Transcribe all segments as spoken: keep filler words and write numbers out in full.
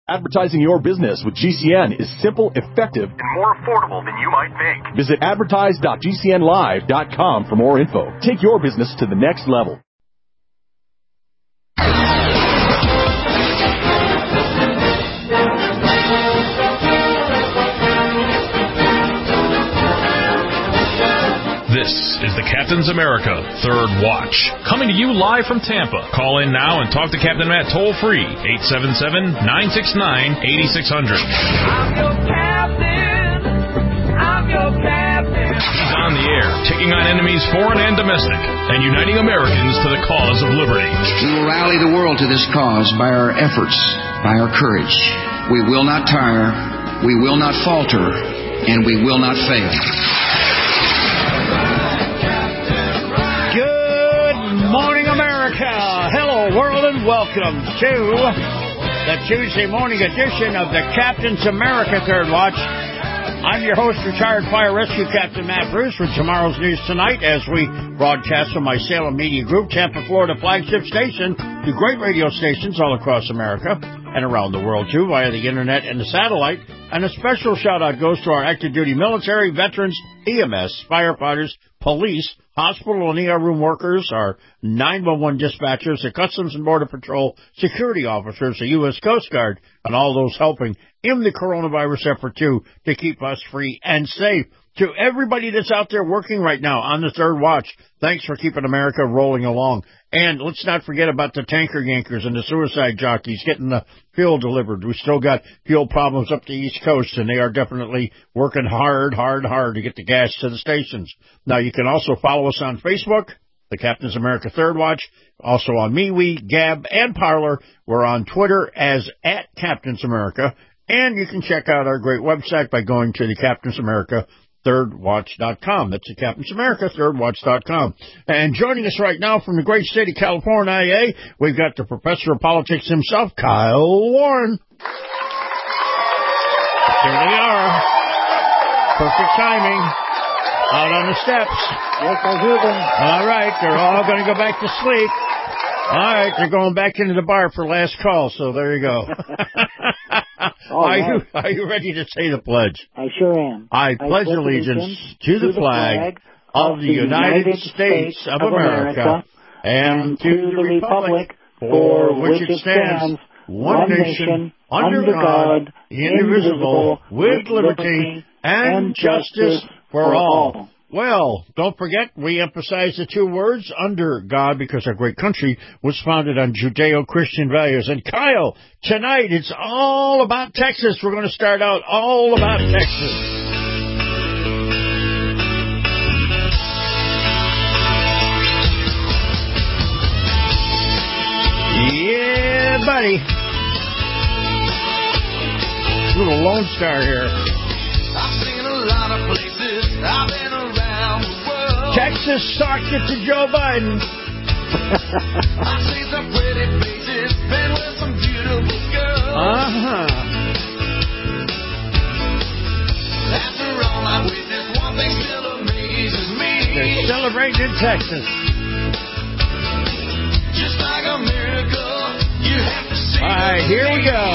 Advertising your business with G C N is simple, effective, and more affordable than you might think. Visit advertise dot g c n live dot com for more info. Take your business to the next level. This is the Captain's America Third Watch, coming to you live from Tampa. Call in now and talk to Captain Matt toll-free, eight seven seven, nine six nine, eight six zero zero. I'm your captain. I'm your captain. He's on the air, taking on enemies foreign and domestic, and uniting Americans to the cause of liberty. We will rally the world to this cause by our efforts, by our courage. We will not tire, we will not falter, and we will not fail. Morning, America. Hello, world, and welcome to the Tuesday morning edition of the Captain's America Third Watch. I'm your host, retired fire rescue captain Matt Bruce, with tomorrow's news tonight as we broadcast from my Salem Media Group, Tampa, Florida flagship station, to great radio stations all across America and around the world, too, via the internet and the satellite. And a special shout-out goes to our active duty military, veterans, E M S, firefighters, police, hospital and E R room workers, our nine one one dispatchers, the Customs and Border Patrol security officers, the U S Coast Guard, and all those helping in the coronavirus effort, too, to keep us free and safe. To everybody that's out there working right now on the Third Watch, thanks for keeping America rolling along. And let's not forget about the tanker yankers and the suicide jockeys getting the fuel delivered. We still got fuel problems up the East Coast, and they are definitely working hard, hard, hard to get the gas to the stations. Now, you can also follow us on Facebook, the Captain's America Third Watch, also on MeWe, Gab, and Parler. We're on Twitter as at Captain's America, and you can check out our great website by going to the Captain's America Third Watch dot com. That's the Captain's America Third Watch dot com. And joining us right now from the great state of California, we've got the professor of politics himself, Kyle Warren. Here they are. Perfect timing. Out on the steps. Yes, I hear them. All right, they're all going to go back to sleep. All right, they're going back into the bar for last call, so there you go. Are right. you are you ready to say the pledge? I sure am. I, I pledge allegiance to the flag of the United States of America and to the republic for which it stands, one nation, under God, indivisible, with liberty and justice for all. Well, don't forget, we emphasize the two words, under God, because our great country was founded on Judeo-Christian values. And Kyle, tonight it's all about Texas. We're going to start out all about Texas. Yeah, buddy. Little Lone Star here. I've seen a lot of places. I've been around the world. Texas sucked it to Joe Biden. I've seen some pretty faces, been with some beautiful girls. Uh-huh. After all I witnessed, one thing still amazes me. They're celebrating in Texas. Just like a miracle, you have to see. All right, here we go.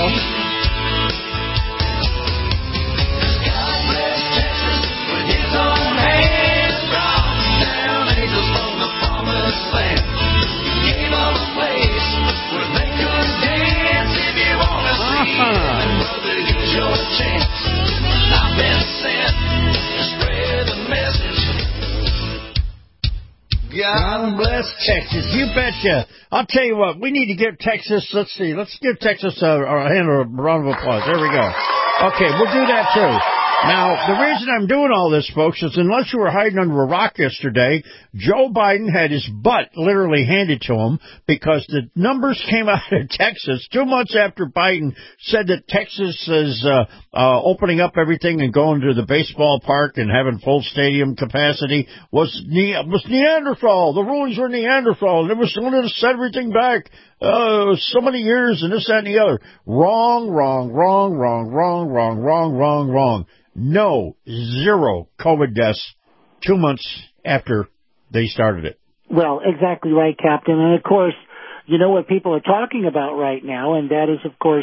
God bless Texas with his own hand. Brought down angels from the promised land. He gave them a place where they could dance. If you want to see them, brother, here's your chance. I've been sent to spread the message. God bless Texas. You betcha. I'll tell you what, we need to give Texas, let's see, let's give Texas a, a hand or a round of applause. There we go. Okay, we'll do that too. Now, the reason I'm doing all this, folks, is unless you were hiding under a rock yesterday, Joe Biden had his butt literally handed to him because the numbers came out of Texas two months after Biden said that Texas is uh, uh, opening up everything and going to the baseball park and having full stadium capacity was, ne- was Neanderthal. The rulings were Neanderthal, and it was going to set everything back. Uh, so many years and this, that, and the other. Wrong, wrong, wrong, wrong, wrong, wrong, wrong, wrong, wrong. No, zero COVID deaths two months after they started it. Well, exactly right, Captain. And, of course, you know what people are talking about right now, and that is, of course,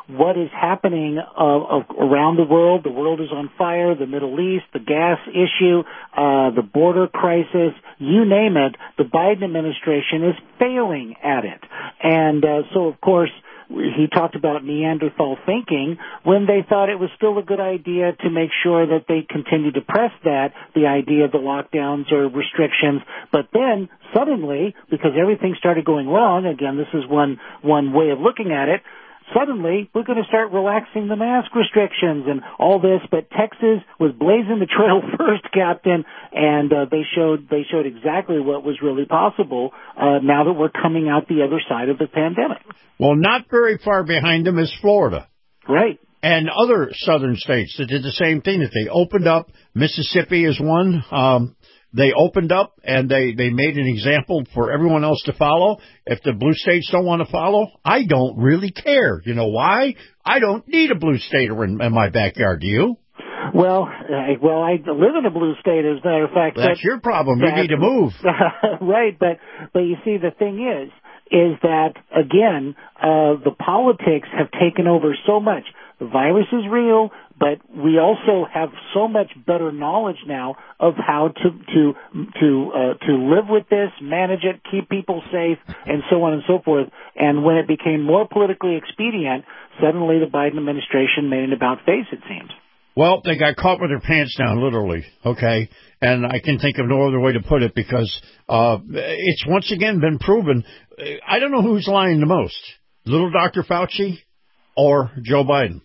what is happening uh, around the world. The world is on fire, the Middle East, the gas issue, uh, the border crisis, you name it, the Biden administration is failing at it. And uh, so, of course, he talked about Neanderthal thinking when they thought it was still a good idea to make sure that they continued to press that, the idea of the lockdowns or restrictions. But then suddenly, because everything started going wrong, again, this is one, one way of looking at it, suddenly we're going to start relaxing the mask restrictions and all this, but Texas was blazing the trail first, Captain, and uh, they showed they showed exactly what was really possible uh, now that we're coming out the other side of the pandemic. Well, not very far behind them is Florida. Right. And other southern states that did the same thing, that they opened up. Mississippi is one. Um, They opened up, and they, they made an example for everyone else to follow. If the blue states don't want to follow, I don't really care. You know why? I don't need a blue stater in, in my backyard. Do you? Well, I, well, I live in a blue state, as a matter of fact. That's but, your problem. You need to move. Right, but but you see, the thing is, is that, again, uh, the politics have taken over so much. The virus is real, but we also have so much better knowledge now of how to to to uh, to live with this, manage it, keep people safe, and so on and so forth. And when it became more politically expedient, suddenly the Biden administration made an about face, it seems. Well, they got caught with their pants down, literally, okay? And I can think of no other way to put it, because uh, it's once again been proven. I don't know who's lying the most, little Doctor Fauci or Joe Biden.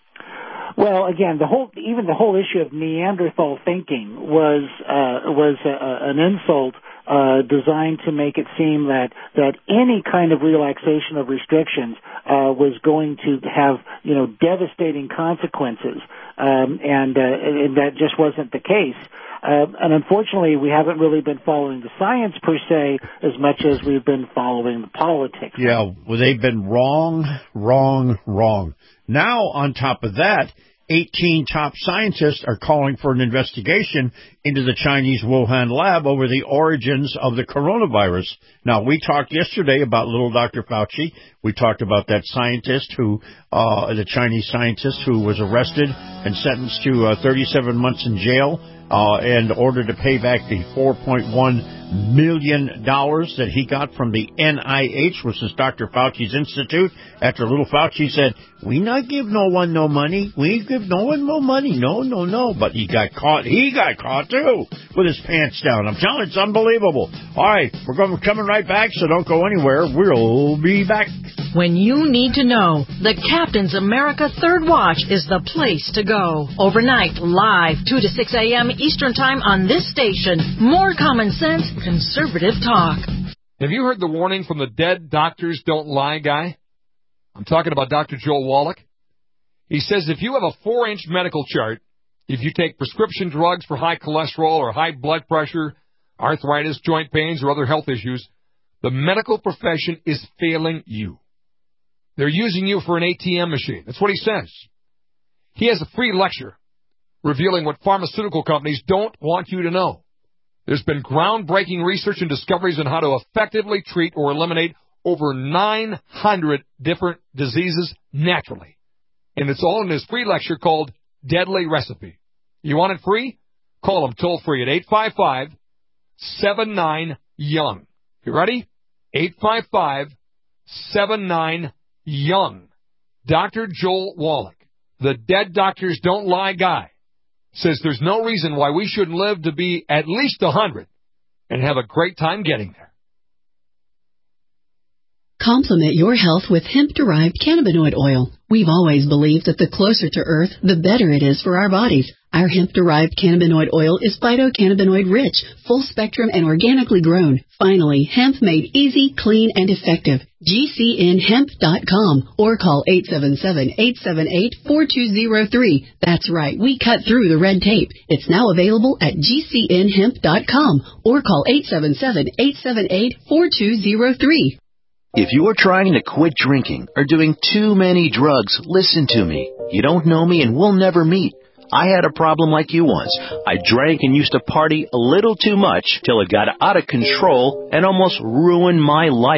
Well, again, the whole even the whole issue of Neanderthal thinking was uh, was uh, an insult uh, designed to make it seem that that any kind of relaxation of restrictions uh, was going to have, you know, devastating consequences, um, and, uh, and that just wasn't the case. Uh, and unfortunately, we haven't really been following the science per se as much as we've been following the politics. Yeah, well, they've been wrong, wrong, wrong. Now, on top of that, eighteen top scientists are calling for an investigation into the Chinese Wuhan lab over the origins of the coronavirus. Now, we talked yesterday about little Doctor Fauci. We talked about that scientist who, uh, the Chinese scientist who was arrested and sentenced to uh, thirty-seven months in jail uh, in order to pay back the four point one million dollars that he got from the N I H, which is Doctor Fauci's institute, after little Fauci said, we not give no one no money. We give no one no money. No, no, no. But he got caught. He got caught, too, with his pants down. I'm telling you, it's unbelievable. All right, we're going, we're coming right back, so don't go anywhere. We'll be back. When you need to know, the Captain's America Third Watch is the place to go. Overnight, live, two to six a.m. Eastern Time on this station. More common sense, conservative talk. Have you heard the warning from the dead doctors don't lie guy? I'm talking about Doctor Joel Wallach. He says if you have a four-inch medical chart, if you take prescription drugs for high cholesterol or high blood pressure, arthritis, joint pains, or other health issues, the medical profession is failing you. They're using you for an A T M machine. That's what he says. He has a free lecture revealing what pharmaceutical companies don't want you to know. There's been groundbreaking research and discoveries on how to effectively treat or eliminate over nine hundred different diseases naturally. And it's all in his free lecture called Deadly Recipe. You want it free? Call him toll free at eight five five, seven nine, young. You ready? eight five five, seven nine, young. Doctor Joel Wallach, the dead doctors don't lie guy, says there's no reason why we shouldn't live to be at least one hundred and have a great time getting there. Complement your health with hemp-derived cannabinoid oil. We've always believed that the closer to Earth, the better it is for our bodies. Our hemp-derived cannabinoid oil is phytocannabinoid-rich, full-spectrum, and organically grown. Finally, hemp made easy, clean, and effective. G C N hemp dot com or call eight seven seven, eight seven eight, four two zero three. That's right, we cut through the red tape. It's now available at G C N hemp dot com or call eight seven seven, eight seven eight, four two zero three. If you are trying to quit drinking or doing too many drugs, listen to me. You don't know me and we'll never meet. I had a problem like you once. I drank and used to party a little too much till it got out of control and almost ruined my life.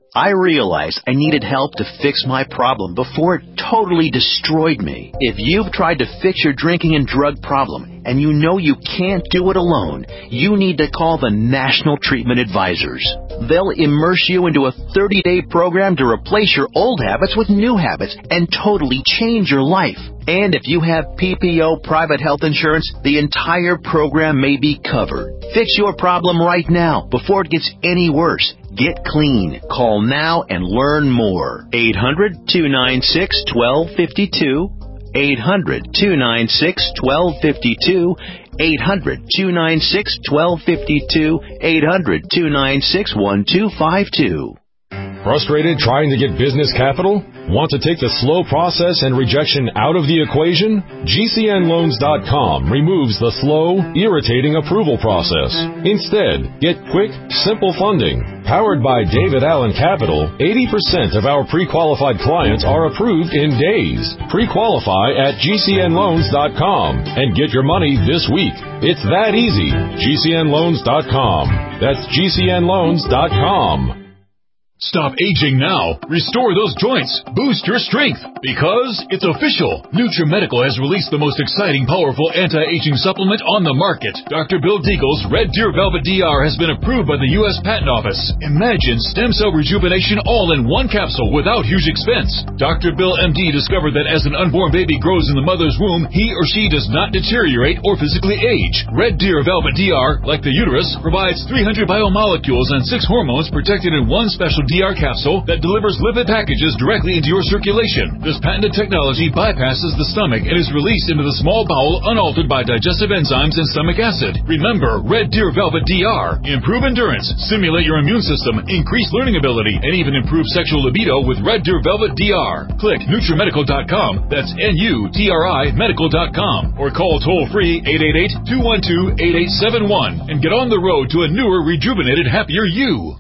I realized I needed help to fix my problem before it totally destroyed me. If you've tried to fix your drinking and drug problem and you know you can't do it alone, you need to call the National Treatment Advisors. They'll immerse you into a thirty-day program to replace your old habits with new habits and totally change your life. And if you have P P O private health insurance, the entire program may be covered. Fix your problem right now before it gets any worse. Get clean. Call now and learn more. eight hundred, two nine six, one two five two. eight hundred, two nine six, one two five two. eight hundred, two nine six, one two five two. eight hundred, two nine six, one two five two. Frustrated trying to get business capital? Want to take the slow process and rejection out of the equation? G C N loans dot com removes the slow, irritating approval process. Instead, get quick, simple funding. Powered by David Allen Capital, eighty percent of our pre-qualified clients are approved in days. Pre-qualify at G C N loans dot com and get your money this week. It's that easy. G C N loans dot com. That's G C N loans dot com. Stop aging now. Restore those joints. Boost your strength. Because it's official. NutriMedical has released the most exciting, powerful anti-aging supplement on the market. Doctor Bill Deagle's Red Deer Velvet D R has been approved by the U S Patent Office. Imagine stem cell rejuvenation all in one capsule without huge expense. Doctor Bill M D discovered that as an unborn baby grows in the mother's womb, he or she does not deteriorate or physically age. Red Deer Velvet D R, like the uterus, provides three hundred biomolecules and six hormones protected in one special D R capsule that delivers lipid packages directly into your circulation. This patented technology bypasses the stomach and is released into the small bowel unaltered by digestive enzymes and stomach acid. Remember, Red Deer Velvet D R. Improve endurance, stimulate your immune system, increase learning ability, and even improve sexual libido with Red Deer Velvet D R. Click Nutri Medical dot com. That's N U T R I Medical dot com. Or call toll-free eight eight eight, two one two, eight eight seven one and get on the road to a newer, rejuvenated, happier you.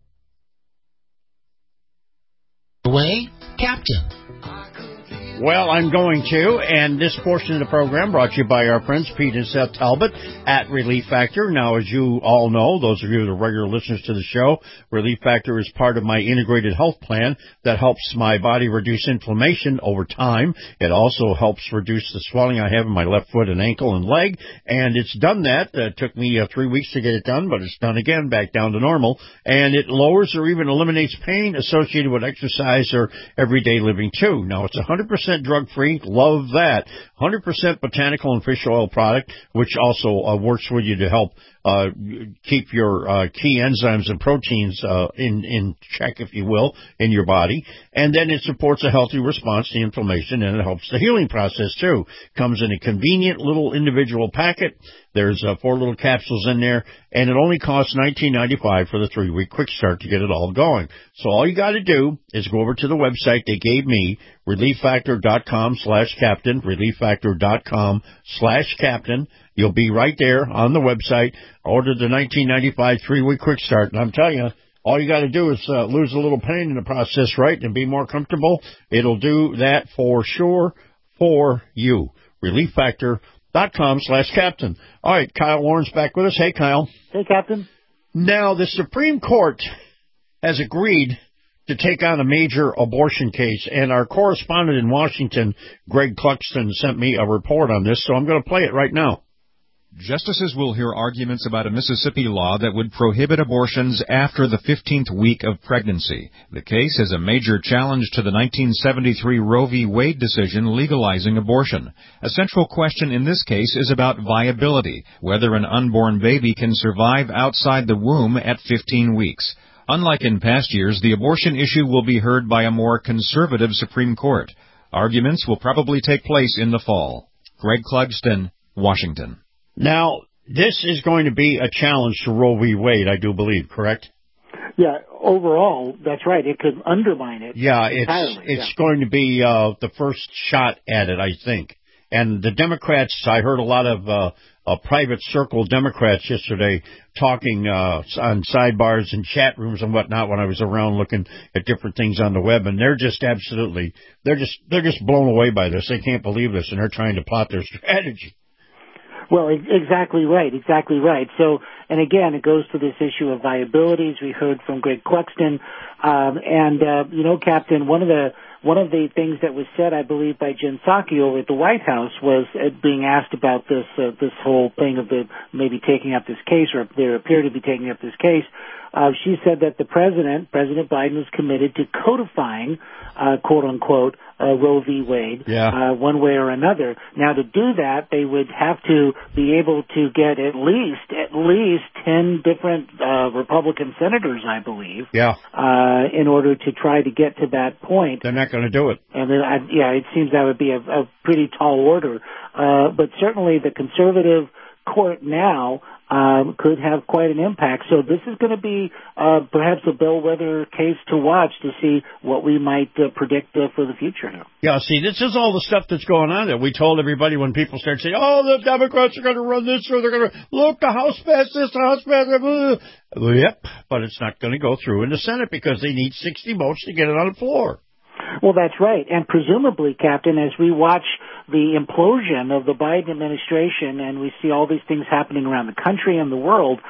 Way, Captain. Well, I'm going to, and this portion of the program brought to you by our friends Pete and Seth Talbot at Relief Factor. Now, as you all know, those of you that are regular listeners to the show, Relief Factor is part of my integrated health plan that helps my body reduce inflammation over time. It also helps reduce the swelling I have in my left foot and ankle and leg, and it's done that. It took me uh, three weeks to get it done, but it's done again, back down to normal, and it lowers or even eliminates pain associated with exercise or everyday living, too. Now, it's one hundred percent drug-free. Love that. one hundred percent botanical and fish oil product, which also uh, works with you to help uh, keep your uh, key enzymes and proteins uh, in, in check, if you will, in your body. And then it supports a healthy response to inflammation, and it helps the healing process, too. Comes in a convenient little individual packet. There's uh, four little capsules in there, and it only costs nineteen ninety-five for the three-week quick start to get it all going. So all you got to do is go over to the website they gave me, relief factor dot com slash captain, relief factor dot com slash captain. You'll be right there on the website. Order the nineteen ninety-five three-week quick start, and I'm telling you, all you got to do is uh, lose a little pain in the process, right, and be more comfortable. It'll do that for sure for you. relief factor dot com slash captain. All right, Kyle Warren's back with us. Hey, Kyle. Hey, Captain. Now, the Supreme Court has agreed to take on a major abortion case, and our correspondent in Washington, Greg Cluxton, sent me a report on this, so I'm going to play it right now. Justices will hear arguments about a Mississippi law that would prohibit abortions after the fifteenth week of pregnancy. The case is a major challenge to the nineteen seventy-three Roe v. Wade decision legalizing abortion. A central question in this case is about viability, whether an unborn baby can survive outside the womb at fifteen weeks. Unlike in past years, the abortion issue will be heard by a more conservative Supreme Court. Arguments will probably take place in the fall. Greg Clugston, Washington. Now, this is going to be a challenge to Roe v. Wade, I do believe, correct? Yeah, overall, that's right. It could undermine it. Yeah, it's entirely. it's yeah. going to be uh, the first shot at it, I think. And the Democrats, I heard a lot of uh, uh, private circle Democrats yesterday talking uh, on sidebars and chat rooms and whatnot when I was around looking at different things on the web, and they're just absolutely, they're just they're just blown away by this. They can't believe this, and they're trying to plot their strategy. Well, e- exactly right, exactly right. So, and again, it goes to this issue of viabilities. We heard from Greg Cluxton, um, and uh, you know, Captain, one of the one of the things that was said, I believe, by Jen Psaki over at the White House was uh, being asked about this uh, this whole thing of the maybe taking up this case, or they appear to be taking up this case. Uh, she said that the president, President Biden, is committed to codifying, uh, quote unquote, uh, Roe v. Wade, yeah. uh, one way or another. Now, to do that, they would have to be able to get at least, at least ten different, uh, Republican senators, I believe. Yeah. Uh, in order to try to get to that point. They're not going to do it. And then, I, yeah, it seems that would be a, a pretty tall order. Uh, but certainly the conservative court now, Um, could have quite an impact. So this is going to be uh, perhaps a bellwether case to watch to see what we might uh, predict uh, for the future now. Yeah, see, this is all the stuff that's going on there. We told everybody when people start saying, oh, the Democrats are going to run this, or they're going to, look, the House passed this, the House passed that. Well, yep, but it's not going to go through in the Senate because they need sixty votes to get it on the floor. Well, that's right. And presumably, Captain, as we watch the implosion of the Biden administration and we see all these things happening around the country and the world,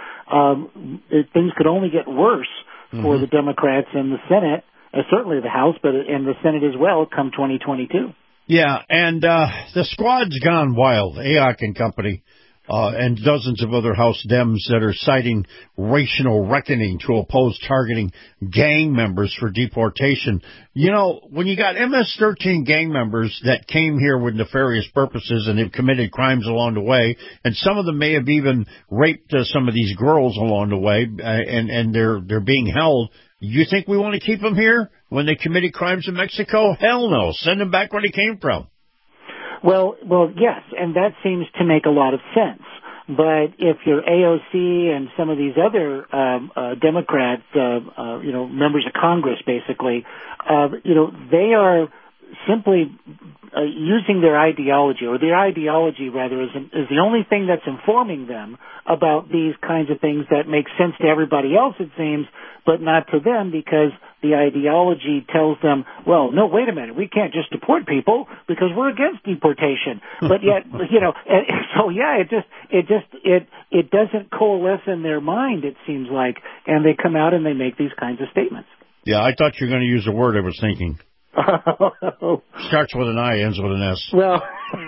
um, it, things could only get worse mm-hmm. for the Democrats in the Senate, uh, certainly the House, but in the Senate as well, come twenty twenty-two. Yeah, and uh, the squad's gone wild, A O C and company. Uh, and dozens of other House Dems that are citing racial reckoning to oppose targeting gang members for deportation. You know, when you got M S thirteen gang members that came here with nefarious purposes and have committed crimes along the way, and some of them may have even raped uh, some of these girls along the way, uh, and, and they're, they're being held. You think we want to keep them here when they committed crimes in Mexico? Hell no. Send them back where they came from. Well, well, yes, and that seems to make a lot of sense. But if you're A O C and some of these other um, uh, Democrat, uh, uh, you know, members of Congress, basically, uh, you know, they are simply uh, using their ideology, or their ideology, rather, is, is the only thing that's informing them about these kinds of things that make sense to everybody else, it seems, but not to them, because the ideology tells them, well, no, wait a minute, we can't just deport people because we're against deportation. But yet, you know, and so yeah, it just, it just, it, it doesn't coalesce in their mind, it seems like, and they come out and they make these kinds of statements. Yeah, I thought you were going to use a word I was thinking. Starts with an I, ends with an S. Well,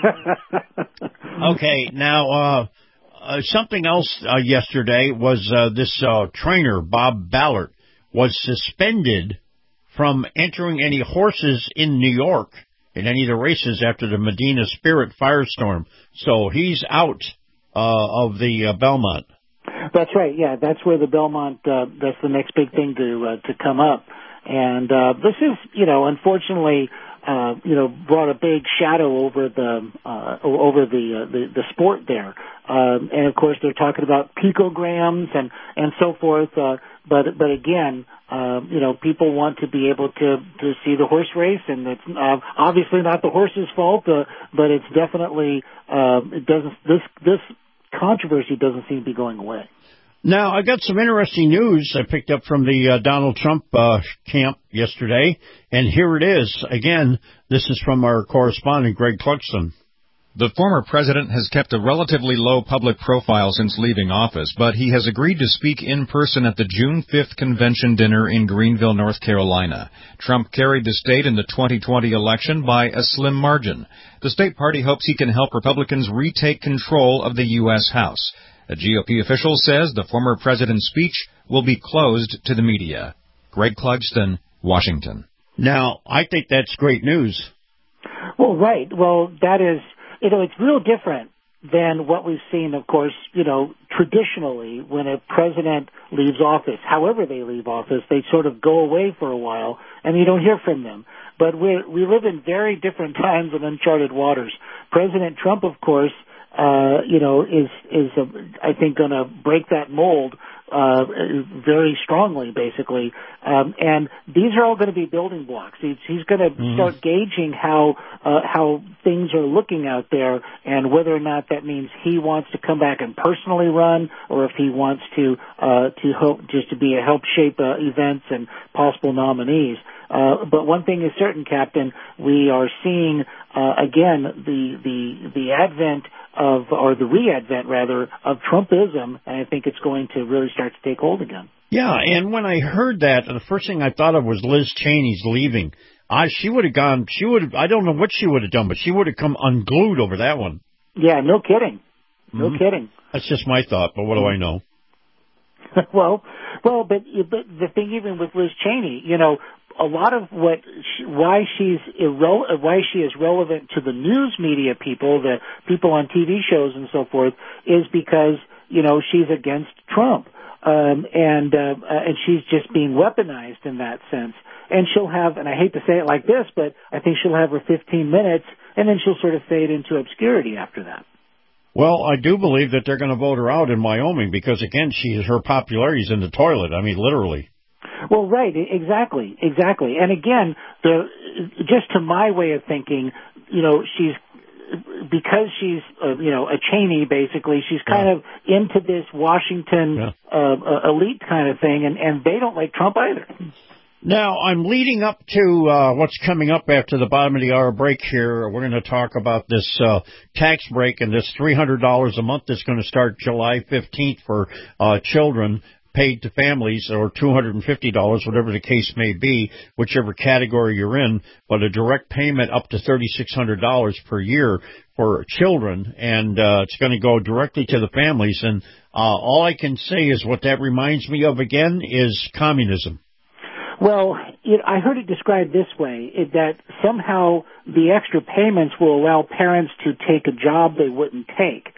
okay, now, uh, uh, something else uh, yesterday was uh, this uh, trainer, Bob Ballard, was suspended from entering any horses in New York in any of the races after the Medina Spirit firestorm. So he's out uh, of the uh, Belmont. That's right. Yeah, that's where the Belmont. Uh, that's the next big thing to uh, to come up. And uh, this is, you know, unfortunately, uh, you know, brought a big shadow over the uh, over the, uh, the the sport there. Um, and of course, they're talking about picograms and and so forth. Uh, but but again, uh, you know, people want to be able to to see the horse race, and it's uh, obviously not the horse's fault, uh, but it's definitely uh, it doesn't this this controversy doesn't seem to be going away. Now, I got some interesting news I picked up from the uh, Donald Trump uh, camp yesterday, and here it is. Again, this is from our correspondent, Greg Cluxton. The former president has kept a relatively low public profile since leaving office, but he has agreed to speak in person at the June fifth convention dinner in Greenville, North Carolina. Trump carried the state in the twenty twenty election by a slim margin. The state party hopes he can help Republicans retake control of the U S House. A G O P official says the former president's speech will be closed to the media. Greg Clugston, Washington. Now, I think that's great news. Well, right. Well, that is, you know, it's real different than what we've seen, of course, you know, traditionally when a president leaves office. However they leave office, they sort of go away for a while and you don't hear from them. But we we live in very different times and uncharted waters. President Trump, of course, Uh, you know, is, is, uh, I think, going to break that mold, uh, very strongly, basically. Um, and these are all going to be building blocks. He's, he's going to mm-hmm. start gauging how, uh, how things are looking out there and whether or not that means he wants to come back and personally run or if he wants to, uh, to help, just to be a help shape, uh, events and possible nominees. Uh, but one thing is certain, Captain, we are seeing, uh, again, the, the, the advent of, or the re-advent rather, of Trumpism, and I think it's going to really start to take hold again. Yeah, and when I heard that, the first thing I thought of was Liz Cheney's leaving. I, she would have gone, she would have, I don't know what she would have done, but she would have come unglued over that one. Yeah, no kidding. No Mm-hmm. kidding. That's just my thought, but what do I know? well, well, but, but the thing even with Liz Cheney, you know, a lot of what, she, why she's irre- why she is relevant to the news media people, the people on T V shows and so forth, is because, you know, she's against Trump. Um, and, uh, and she's just being weaponized in that sense. And she'll have, and I hate to say it like this, but I think she'll have her fifteen minutes, and then she'll sort of fade into obscurity after that. Well, I do believe that they're going to vote her out in Wyoming because, again, she her popularity's in the toilet. I mean, literally. Well, right, exactly, exactly. And again, the just to my way of thinking, you know, she's because she's uh, you know a Cheney basically. She's kind yeah. of into this Washington yeah. uh, uh, elite kind of thing, and and they don't like Trump either. Now, I'm leading up to uh, what's coming up after the bottom of the hour break here. We're going to talk about this uh, tax break and this three hundred dollars a month that's going to start July fifteenth for uh, children paid to families, or two hundred fifty dollars, whatever the case may be, whichever category you're in, but a direct payment up to three thousand six hundred dollars per year for children, and uh, it's going to go directly to the families. And uh, all I can say is what that reminds me of again is communism. Well, it, I heard it described this way, it, that somehow the extra payments will allow parents to take a job they wouldn't take.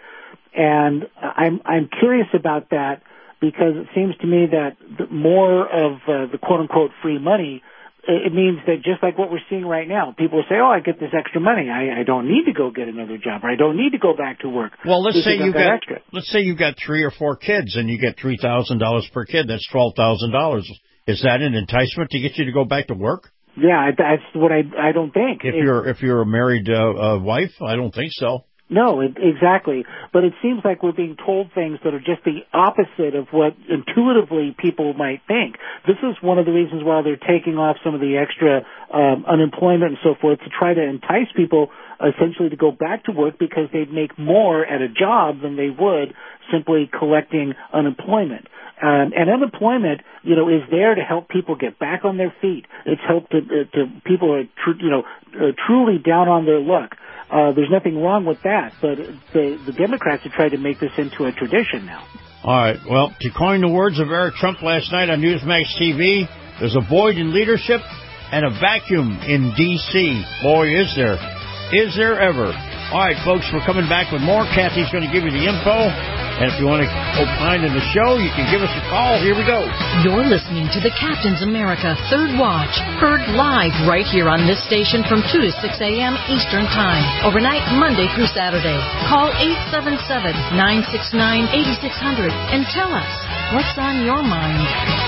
And I'm, I'm curious about that because it seems to me that the more of uh, the quote-unquote free money, it means that just like what we're seeing right now, people say, oh, I get this extra money. I, I don't need to go get another job, or I don't need to go back to work. Well, let's say you got, extra. let's say you got three or four kids and you get three thousand dollars per kid. That's twelve thousand dollars. Is that an enticement to get you to go back to work? Yeah, that's what I I don't think. If it, you're if you're a married uh, uh, wife, I don't think so. No, it, exactly. But it seems like we're being told things that are just the opposite of what intuitively people might think. This is one of the reasons why they're taking off some of the extra um, unemployment and so forth to try to entice people essentially to go back to work because they'd make more at a job than they would simply collecting unemployment. Um, and unemployment, you know, is there to help people get back on their feet. It's helped to, uh, to people who are, tr- you know, uh, truly down on their luck. Uh, there's nothing wrong with that, but the, the Democrats have tried to make this into a tradition now. All right. Well, to coin the words of Eric Trump last night on Newsmax T V, there's a void in leadership and a vacuum in D C Boy, is there. Is there ever. All right, folks, we're coming back with more. Kathy's going to give you the info. And if you want to opine in the show, you can give us a call. Here we go. You're listening to the Captain's America Third Watch, heard live right here on this station from two to six a.m. Eastern Time, overnight Monday through Saturday. Call eight seven seven, nine six nine, eight six zero zero and tell us what's on your mind.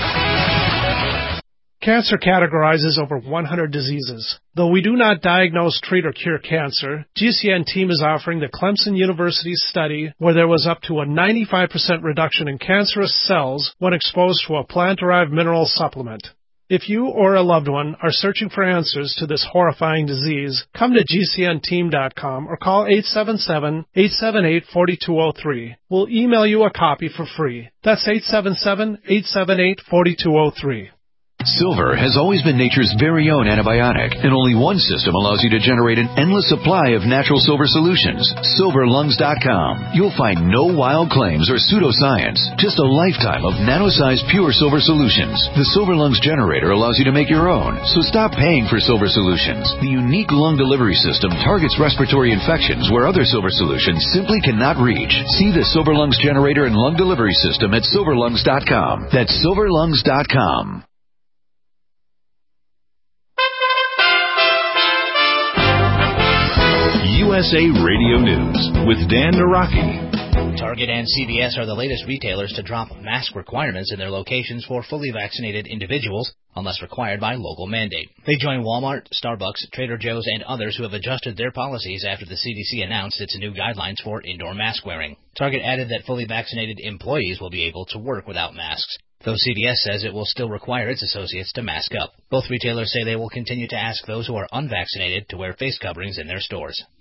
Cancer categorizes over one hundred diseases. Though we do not diagnose, treat, or cure cancer, G C N team is offering the Clemson University study where there was up to a ninety-five percent reduction in cancerous cells when exposed to a plant-derived mineral supplement. If you or a loved one are searching for answers to this horrifying disease, come to G C N team dot com or call eight seven seven, eight seven eight, four two zero three. We'll email you a copy for free. That's eight seven seven, eight seven eight, four two zero three. Silver has always been nature's very own antibiotic, and only one system allows you to generate an endless supply of natural silver solutions. silver lungs dot com. You'll find no wild claims or pseudoscience, just a lifetime of nano-sized pure silver solutions. The Silver Lungs generator allows you to make your own, so stop paying for silver solutions. The unique lung delivery system targets respiratory infections where other silver solutions simply cannot reach. See the Silver Lungs generator and lung delivery system at silver lungs dot com. That's silver lungs dot com. U S A Radio News with Dan Naraki. Target and C V S are the latest retailers to drop mask requirements in their locations for fully vaccinated individuals, unless required by local mandate. They join Walmart, Starbucks, Trader Joe's, and others who have adjusted their policies after the C D C announced its new guidelines for indoor mask wearing. Target added that fully vaccinated employees will be able to work without masks, though C V S says it will still require its associates to mask up. Both retailers say they will continue to ask those who are unvaccinated to wear face coverings in their stores.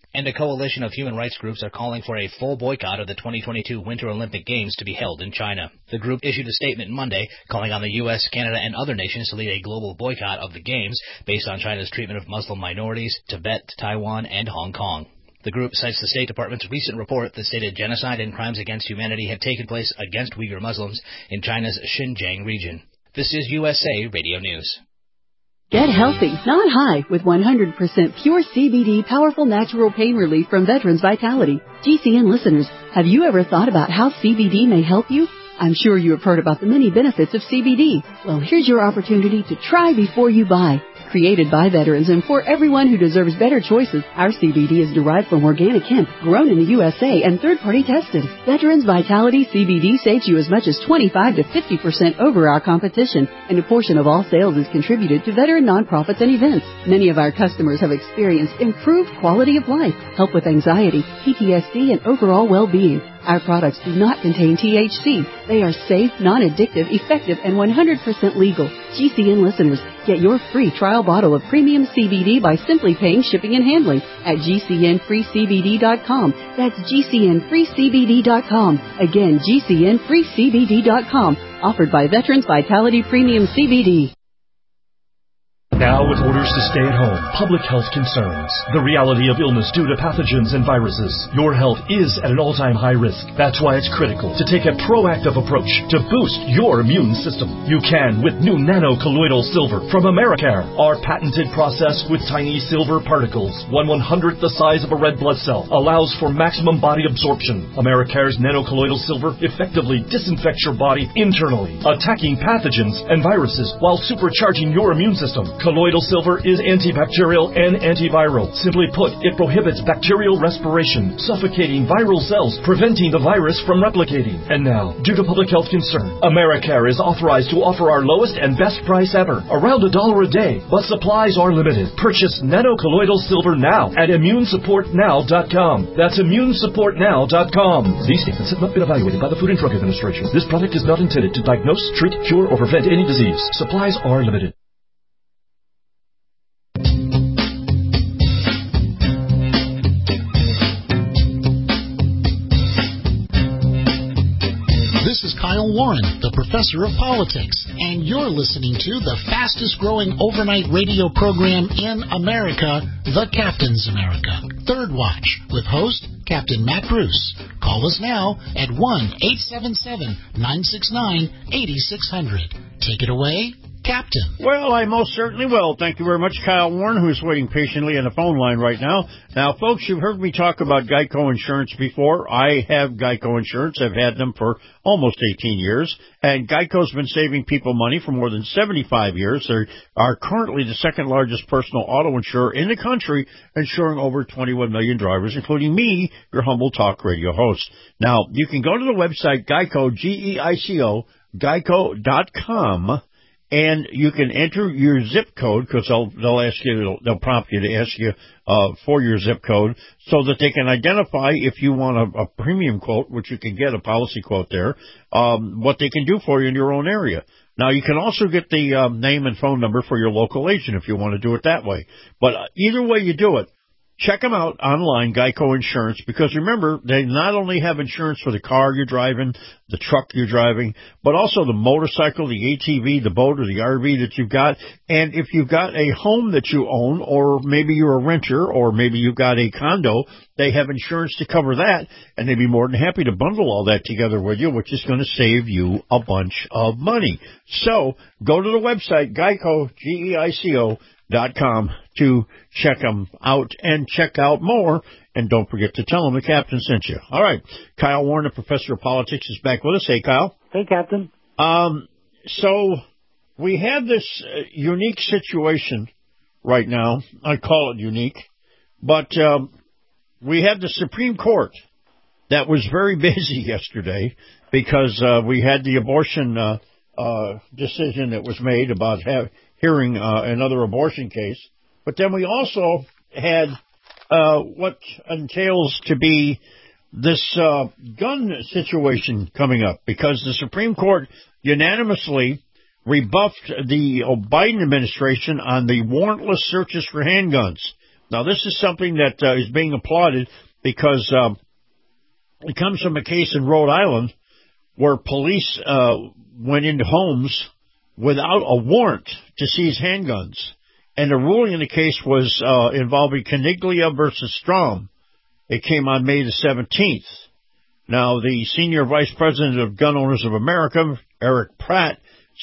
And a coalition of human rights groups are calling for a full boycott of the twenty twenty-two Winter Olympic Games to be held in China. The group issued a statement Monday calling on the U S, Canada, and other nations to lead a global boycott of the Games based on China's treatment of Muslim minorities, Tibet, Taiwan, and Hong Kong. The group cites the State Department's recent report that stated genocide and crimes against humanity had taken place against Uyghur Muslims in China's Xinjiang region. This is U S A Radio News. Get healthy, not high, with one hundred percent pure C B D powerful natural pain relief from Veterans Vitality. G C N listeners, have you ever thought about how C B D may help you? I'm sure you have heard about the many benefits of C B D. Well, here's your opportunity to try before you buy. Created by veterans and for everyone who deserves better choices, our C B D is derived from organic hemp, grown in the U S A and third-party tested. Veterans Vitality C B D saves you as much as twenty-five to fifty percent over our competition, and a portion of all sales is contributed to veteran nonprofits and events. Many of our customers have experienced improved quality of life, help with anxiety, P T S D, and overall well-being. Our products do not contain T H C. They are safe, non-addictive, effective, and one hundred percent legal. G C N listeners, get your free trial bottle of premium C B D by simply paying shipping and handling at G C N free C B D dot com. That's G C N free C B D dot com. Again, G C N free C B D dot com. Offered by Veterans Vitality Premium C B D. Now with orders to stay at home, public health concerns, the reality of illness due to pathogens and viruses, your health is at an all-time high risk. That's why it's critical to take a proactive approach to boost your immune system. You can with new nano-colloidal silver from Americare. Our patented process with tiny silver particles, one one-hundredth the size of a red blood cell, allows for maximum body absorption. Americare's nano-colloidal silver effectively disinfects your body internally, attacking pathogens and viruses while supercharging your immune system. Colloidal silver is antibacterial and antiviral. Simply put, it prohibits bacterial respiration, suffocating viral cells, preventing the virus from replicating. And now, due to public health concern, Americare is authorized to offer our lowest and best price ever, around a dollar a day, but supplies are limited. Purchase nano-colloidal silver now at immune support now dot com. That's immune support now dot com. These statements have not been evaluated by the Food and Drug Administration. This product is not intended to diagnose, treat, cure, or prevent any disease. Supplies are limited. This is Kyle Warren, the professor of politics, and you're listening to the fastest growing overnight radio program in America, The Captain's America, Third Watch, with host Captain Matt Bruce. Call us now at one eight seven seven, nine six nine, eight six zero zero. Take it away, Captain. Well, I most certainly will. Thank you very much, Kyle Warren, who's waiting patiently on the phone line right now. Now, folks, you've heard me talk about Geico Insurance before. I have Geico Insurance. I've had them for almost eighteen years, and Geico's been saving people money for more than seventy-five years. They are currently the second largest personal auto insurer in the country, insuring over twenty-one million drivers, including me, your humble talk radio host. Now, you can go to the website Geico, G E I C O, geico dot com, and you can enter your zip code, because they'll, they'll ask you, they'll, they'll prompt you to ask you uh, for your zip code, so that they can identify if you want a, a premium quote, which you can get a policy quote there, um, what they can do for you in your own area. Now, you can also get the um, name and phone number for your local agent if you want to do it that way. But uh, either way you do it, check them out online, Geico Insurance, because remember, they not only have insurance for the car you're driving, the truck you're driving, but also the motorcycle, the A T V, the boat, or the R V that you've got. And if you've got a home that you own, or maybe you're a renter, or maybe you've got a condo, they have insurance to cover that, and they'd be more than happy to bundle all that together with you, which is going to save you a bunch of money. So, go to the website, Geico, G E I C O, dot com to check them out and check out more. And don't forget to tell them the captain sent you. All right. Kyle Warren, the professor of politics, is back with us. Hey, Kyle. Hey, Captain. Um, so we have this uh, unique situation right now. I call it unique. But um, we have the Supreme Court that was very busy yesterday because uh, we had the abortion uh, uh, decision that was made about have, hearing uh, another abortion case. But then we also had uh, what entails to be this uh, gun situation coming up, because the Supreme Court unanimously rebuffed the Biden administration on the warrantless searches for handguns. Now, this is something that uh, is being applauded because um, it comes from a case in Rhode Island where police uh, went into homes without a warrant to seize handguns. And the ruling in the case was uh, involving Caniglia versus Strom. It came on May the seventeenth. Now, the Senior Vice President of Gun Owners of America, Eric Pratt,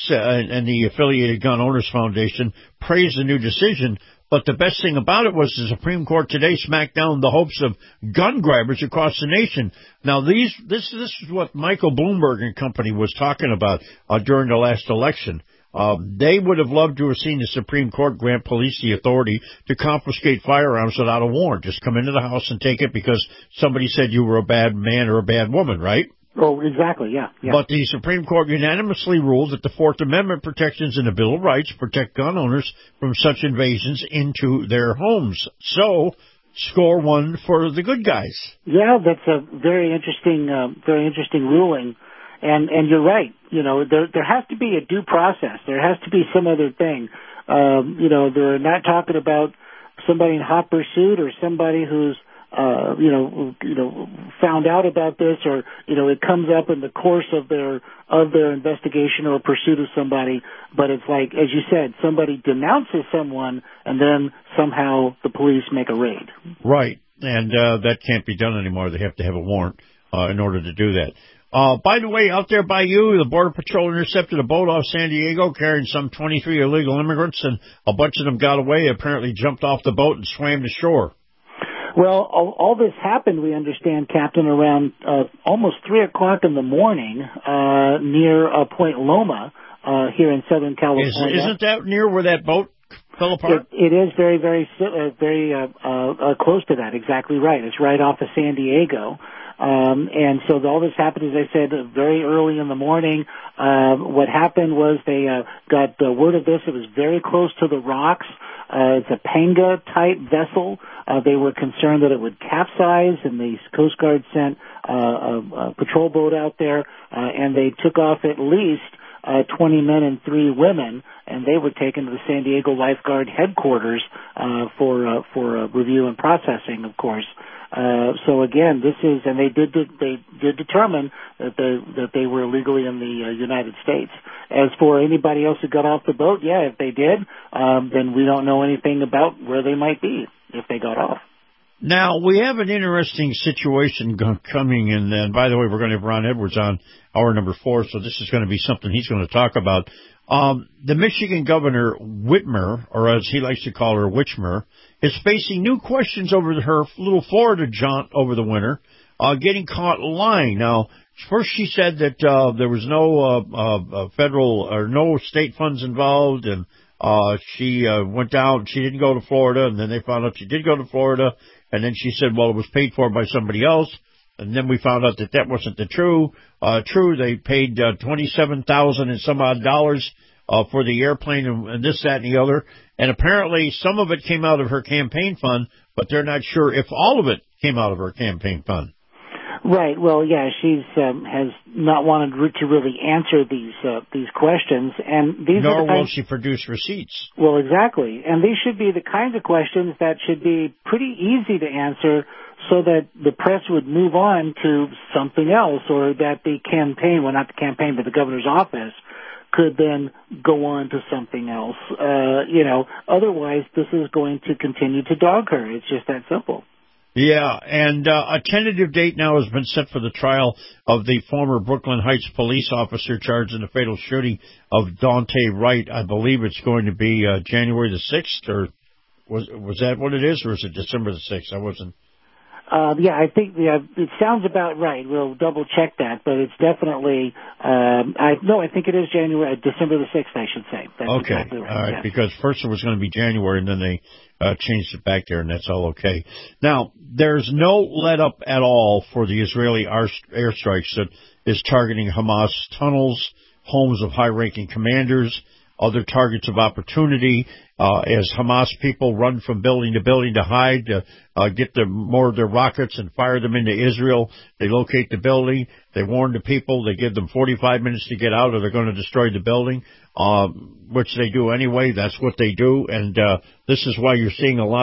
and the affiliated Gun Owners Foundation praised the new decision. But the best thing about it was the Supreme Court today smacked down the hopes of gun grabbers across the nation. Now, these this this is what Michael Bloomberg and company was talking about uh, during the last election. Uh, they would have loved to have seen the Supreme Court grant police the authority to confiscate firearms without a warrant. Just come into the house and take it because somebody said you were a bad man or a bad woman, right? Oh, exactly, yeah, yeah. But the Supreme Court unanimously ruled that the Fourth Amendment protections in the Bill of Rights protect gun owners from such invasions into their homes. So, score one for the good guys. Yeah, that's a very interesting, uh, very interesting ruling. And and you're right. You know, there there has to be a due process. There has to be some other thing. Um, you know, they're not talking about somebody in hot pursuit or somebody who's uh, you know, you know, found out about this, or you know, it comes up in the course of their of their investigation or pursuit of somebody. But it's like, as you said, somebody denounces someone, and then somehow the police make a raid. Right, and uh, that can't be done anymore. They have to have a warrant uh, in order to do that. Uh, by the way, out there by you, the Border Patrol intercepted a boat off San Diego carrying some twenty-three illegal immigrants, and a bunch of them got away, apparently jumped off the boat and swam to shore. Well, all, all this happened, we understand, Captain, around uh, almost three o'clock in the morning uh, near uh, Point Loma uh, here in Southern California. Is, isn't that near where that boat fell apart? It, it is very, very, uh, very uh, uh, uh, close to that. Exactly right. It's right off of San Diego. Um, and so all this happened, as I said, very early in the morning. Uh, what happened was they uh, got uh, word of this. It was very close to the rocks. Uh, it's a Panga-type vessel. Uh, they were concerned that it would capsize, and the Coast Guard sent uh, a, a patrol boat out there, uh, and they took off at least uh, twenty men and three women, and they were taken to the San Diego Lifeguard headquarters uh, for uh, for uh, review and processing, of course. Uh, so again, this is, and they did they did determine that they that they were illegally in the uh, United States. As for anybody else who got off the boat, yeah, if they did, um, then we don't know anything about where they might be if they got off. Now, we have an interesting situation go- coming in, and by the way, we're going to have Ron Edwards on hour number four, so this is going to be something he's going to talk about. Um, the Michigan Governor Whitmer, or as he likes to call her, Witchmer, is facing new questions over her little Florida jaunt over the winter, uh, getting caught lying. Now, first she said that uh, there was no uh, uh, federal or no state funds involved, and uh, she uh, went down. She didn't go to Florida, and then they found out she did go to Florida, and then she said, well, it was paid for by somebody else. And then we found out that that wasn't the true. Uh, true, they paid uh, twenty-seven thousand and some odd dollars uh, for the airplane and, and this, that, and the other. And apparently some of it came out of her campaign fund, but they're not sure if all of it came out of her campaign fund. Right. Well, yeah, she's um, has not wanted to really answer these uh, these questions, and these nor are the will kinds, she produce receipts. Well, exactly, and these should be the kinds of questions that should be pretty easy to answer, so that the press would move on to something else, or that the campaign, well, not the campaign, but the governor's office, could then go on to something else. Uh, you know, otherwise, this is going to continue to dog her. It's just that simple. Yeah, and uh, a tentative date now has been set for the trial of the former Brooklyn Heights police officer charged in the fatal shooting of Dante Wright. I believe it's going to be uh, January the sixth, or was was that what it is, or is it December the sixth? I wasn't. Uh, yeah, I think yeah, it sounds about right. We'll double check that, but it's definitely. Um, I no, I think it is January, December the sixth. I should say. That's okay, exactly right, all right. yes. Because first it was going to be January, and then they uh, changed it back there, and that's all okay. Now there's no let up at all for the Israeli airstrikes that is targeting Hamas tunnels, homes of high-ranking commanders, other targets of opportunity. Uh, as Hamas people run from building to building to hide, to uh, get the, more of their rockets and fire them into Israel. They locate the building. They warn the people. They give them forty-five minutes to get out, or they're going to destroy the building, uh, which they do anyway. That's what they do. And uh, this is why you're seeing a lot of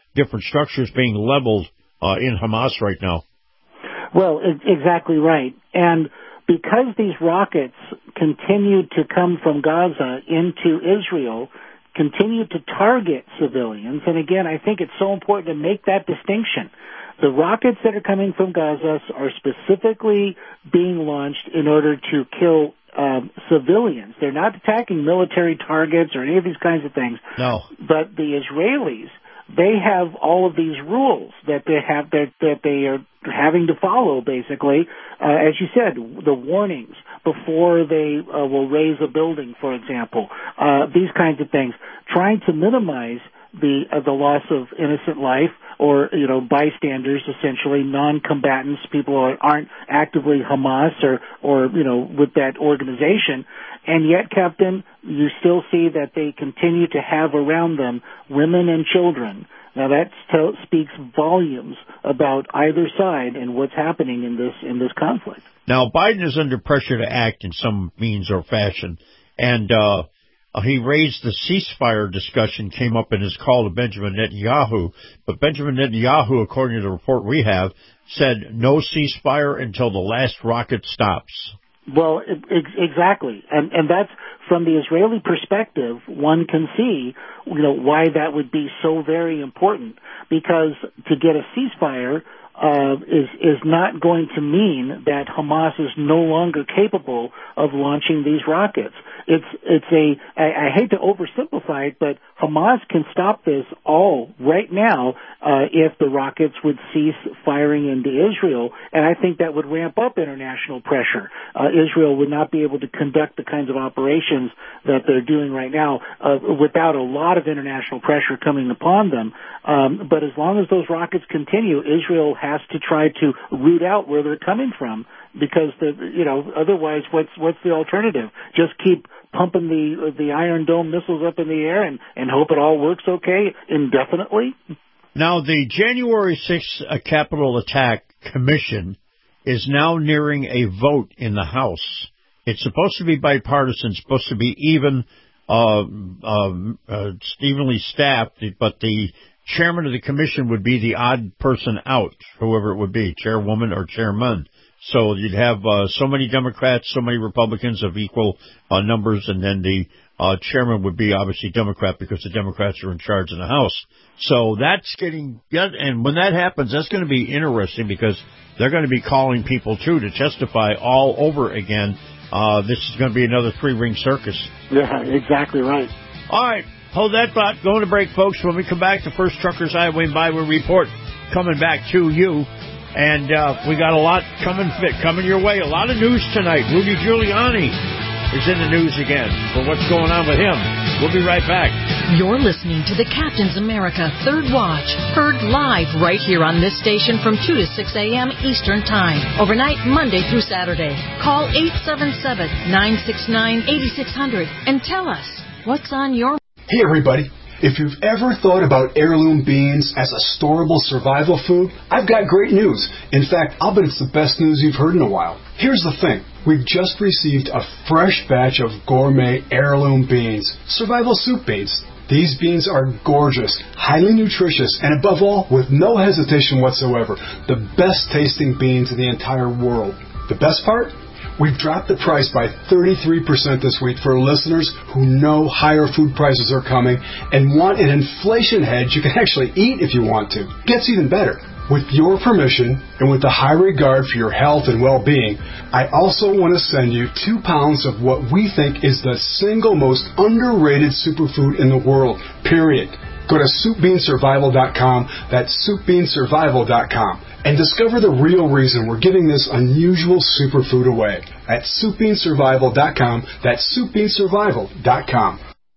different structures being leveled uh, in Hamas right now. Well, exactly right. And because these rockets continue to come from Gaza into Israel, continue to target civilians, and again, I think it's so important to make that distinction. The rockets that are coming from Gaza are specifically being launched in order to kill um, civilians. They're not attacking military targets or any of these kinds of things. No. But the Israelis, they have all of these rules that they have that, that they are having to follow, basically. Uh, as you said, the warnings before they uh, will raise a building, for example. Uh, these kinds of things. Trying to minimize the uh, the loss of innocent life, or, you know, bystanders, essentially, non-combatants, people who aren't actively Hamas or, or, you know, with that organization. And yet, Captain, you still see that they continue to have around them women and children. Now, that t- speaks volumes about either side and what's happening in this in this conflict. Now, Biden is under pressure to act in some means or fashion, and uh Uh, he raised the ceasefire discussion, came up in his call to Benjamin Netanyahu. But Benjamin Netanyahu, according to the report we have, said no ceasefire until the last rocket stops. Well, ex- exactly. And, and that's, from the Israeli perspective, one can see, you know, why that would be so very important. Because to get a ceasefire uh, is, is not going to mean that Hamas is no longer capable of launching these rockets. It's it's a I, I hate to oversimplify it, but Hamas can stop this all right now uh, if the rockets would cease firing into Israel, and I think that would ramp up international pressure. Uh, Israel would not be able to conduct the kinds of operations that they're doing right now uh, without a lot of international pressure coming upon them. Um, but as long as those rockets continue, Israel has to try to root out where they're coming from. Because the you know otherwise what's what's the alternative? Just keep pumping the the Iron Dome missiles up in the air and, and hope it all works okay indefinitely? Now, the January sixth uh, Capitol attack commission is now nearing a vote in the House. It's supposed to be bipartisan, supposed to be even uh, uh, uh, evenly staffed, but the chairman of the commission would be the odd person out, whoever it would be, chairwoman or chairman. So you'd have uh, so many Democrats, so many Republicans of equal uh, numbers, and then the uh, chairman would be obviously Democrat because the Democrats are in charge in the House. So that's getting, and when that happens, that's going to be interesting because they're going to be calling people, too, to testify all over again. Uh, this is going to be another three-ring circus. Yeah, exactly right. All right, hold that thought. Going to break, folks. When we come back, the First Truckers Highway and Byway Report coming back to you. And uh, we got a lot coming coming your way. A lot of news tonight. Rudy Giuliani is in the news again for what's going on with him. We'll be right back. You're listening to the Captain's America Third Watch, heard live right here on this station from two to six a.m. Eastern Time, overnight Monday through Saturday. Call eight seven seven, nine six nine, eight six zero zero and tell us what's on your mind. Hey, everybody. If you've ever thought about heirloom beans as a storable survival food, I've got great news. In fact, I'll bet it's the best news you've heard in a while. Here's the thing. We've just received a fresh batch of gourmet heirloom beans, survival soup beans. These beans are gorgeous, highly nutritious, and above all, with no hesitation whatsoever, the best tasting beans in the entire world. The best part? We've dropped the price by thirty-three percent this week for listeners who know higher food prices are coming and want an inflation hedge you can actually eat if you want to. Gets even better. With your permission and with the high regard for your health and well-being, I also want to send you two pounds of what we think is the single most underrated superfood in the world, period. Go to soup bean survival dot com, that's soup bean survival dot com, and discover the real reason we're giving this unusual superfood away at soup bean survival dot com, that's soup bean survival dot com.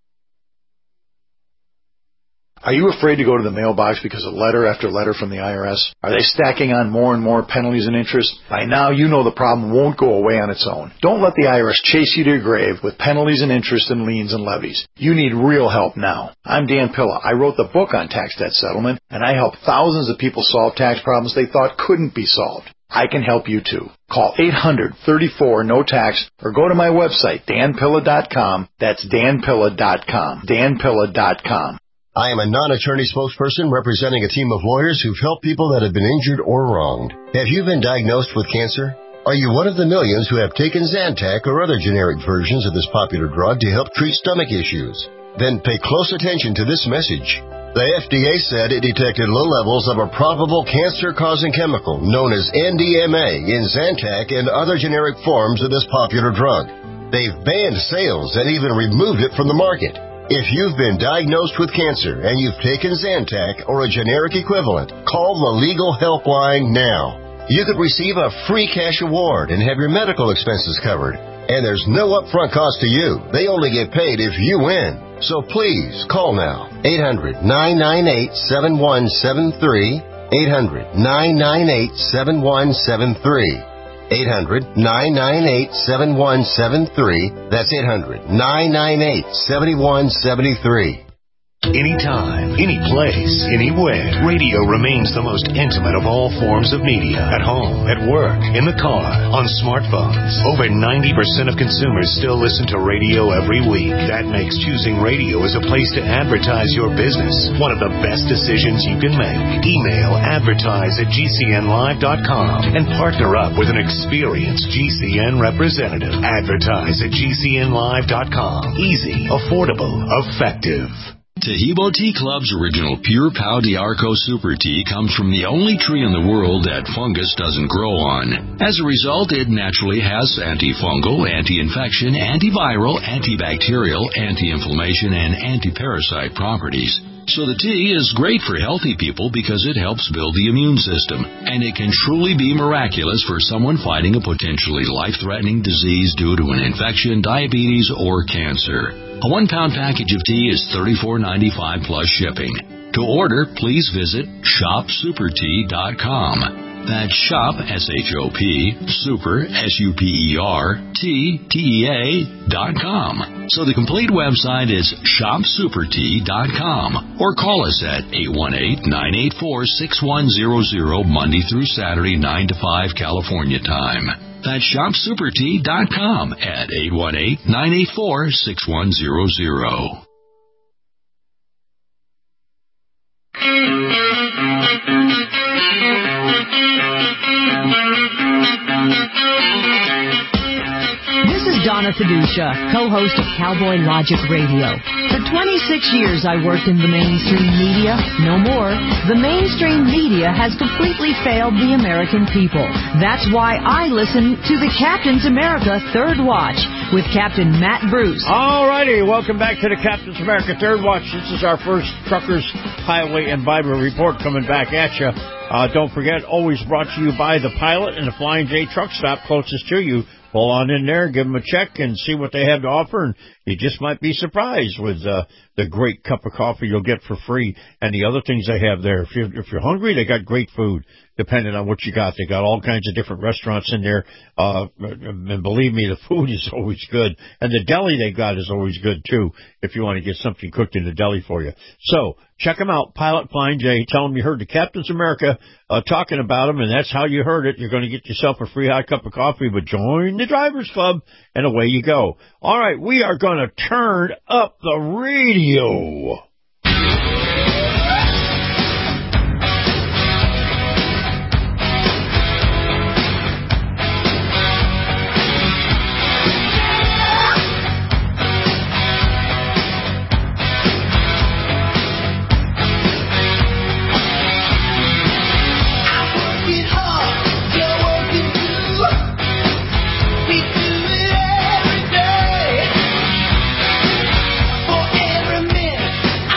Are you afraid to go to the mailbox because of letter after letter from the I R S? Are they stacking on more and more penalties and interest? By now, you know the problem won't go away on its own. Don't let the I R S chase you to your grave with penalties and interest and liens and levies. You need real help now. I'm Dan Pilla. I wrote the book on tax debt settlement, and I help thousands of people solve tax problems they thought couldn't be solved. I can help you too. Call eight hundred, thirty-four, no tax or go to my website, dan pilla dot com. That's dan pilla dot com. dan pilla dot com. I am a non-attorney spokesperson representing a team of lawyers who've helped people that have been injured or wronged. Have you been diagnosed with cancer? Are you one of the millions who have taken Zantac or other generic versions of this popular drug to help treat stomach issues? Then pay close attention to this message. The F D A said it detected low levels of a probable cancer-causing chemical known as N D M A in Zantac and other generic forms of this popular drug. They've banned sales and even removed it from the market. If you've been diagnosed with cancer and you've taken Zantac or a generic equivalent, call the legal helpline now. You could receive a free cash award and have your medical expenses covered. And there's no upfront cost to you. They only get paid if you win. So please, call now. eight hundred, nine nine eight, seven one seven three. eight hundred, nine nine eight, seven one seven three. eight hundred, nine nine eight, seven one seven three. That's eight hundred, nine nine eight, seven one seven three. Anytime, any place, anywhere, radio remains the most intimate of all forms of media. At home, at work, in the car, on smartphones. Over ninety percent of consumers still listen to radio every week. That makes choosing radio as a place to advertise your business one of the best decisions you can make. Email advertise at G C N live dot com and partner up with an experienced G C N representative. Advertise at G C N live dot com. Easy, affordable, effective. Tahibo Tea Club's original Pure Pau d'Arco Super Tea comes from the only tree in the world that fungus doesn't grow on. As a result, it naturally has antifungal, anti-infection, antiviral, antibacterial, anti-inflammation, and anti-parasite properties. So the tea is great for healthy people because it helps build the immune system, and it can truly be miraculous for someone fighting a potentially life-threatening disease due to an infection, diabetes, or cancer. A one-pound package of tea is thirty-four ninety-five plus shipping. To order, please visit shop super tea dot com. That's shop, S H O P, super, S U P E R, T, T E A, dot com. So the complete website is shop super tea dot com. Or call us at eight one eight, nine eight four, six one zero zero, Monday through Saturday, nine to five, California time. That's shop super tea dot com at eight one eight, nine eight four, six one zero zero. This is Donna Fiducia, co-host of Cowboy Logic Radio. For twenty-six years I worked in the mainstream media. No more. The mainstream media has completely failed the American people. That's why I listen to the Captain's America Third Watch with Captain Matt Bruce. All righty, welcome back to the Captain's America Third Watch. This is our first Truckers, Highway, and Bible Report coming back at you. Uh, don't forget, always brought to you by the Pilot and the Flying J Truck Stop closest to you. Pull on in there, give them a check, and see what they have to offer, and you just might be surprised with uh, the great cup of coffee you'll get for free and the other things they have there. If you're, if you're hungry, they got great food, depending on what you got. They got all kinds of different restaurants in there, uh, and believe me, the food is always good. And the deli they got is always good, too, if you want to get something cooked in the deli for you. So, check them out, Pilot Flying J. Tell them you heard the Captain's America uh, talking about them, and that's how you heard it. You're going to get yourself a free hot cup of coffee, but join the Drivers Club, and away you go. All right, we are going to turn up the radio. For every minute